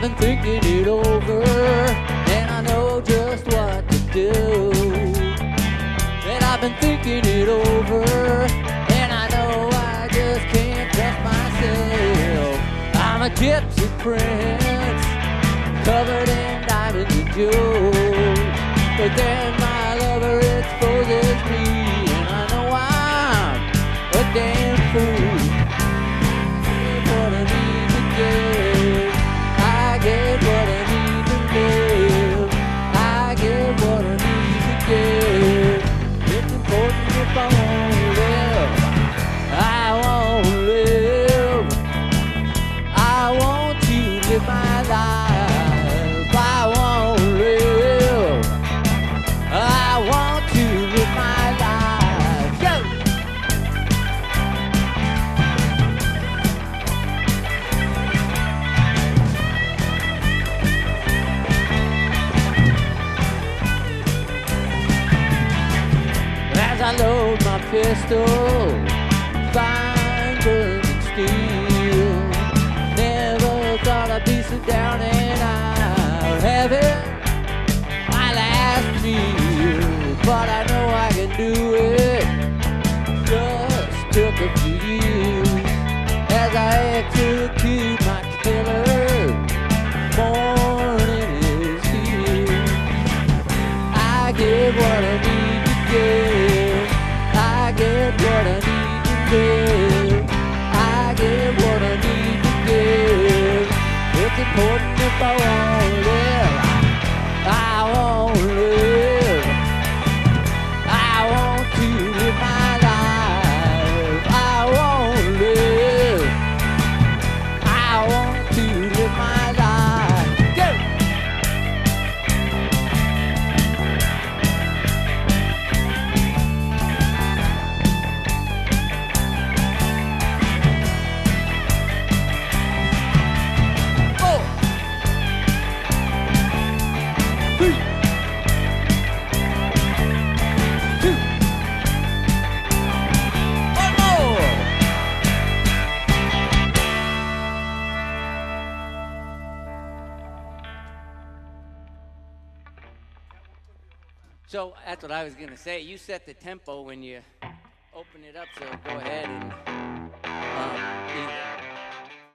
been thinking it over, and I know just what to do. And I've been thinking it over, and I know I just can't trust myself. I'm a gypsy prince, covered in diamonds and jewels, but then my lover exposes me, and I know I'm a damn fool. What I need to get, I get what I need to live. I get what I need to get. It's important if I won't live. I won't live. I want to live my life. I won't live. I want to live my life. Go! As I load my pistol, fine burning steel. Never thought I'd be so down and out, having my last meal. But I know I can do it. Just took a few years as I execute my killer. Morning is here. I get what I need to get. I get what I need to get. I get what I need to get. It's important if I won't live. I won't live. I want to live my life. I won't live. I want to live my life. Go! So that's what I was going to say. You set the tempo when you open it up, so go ahead and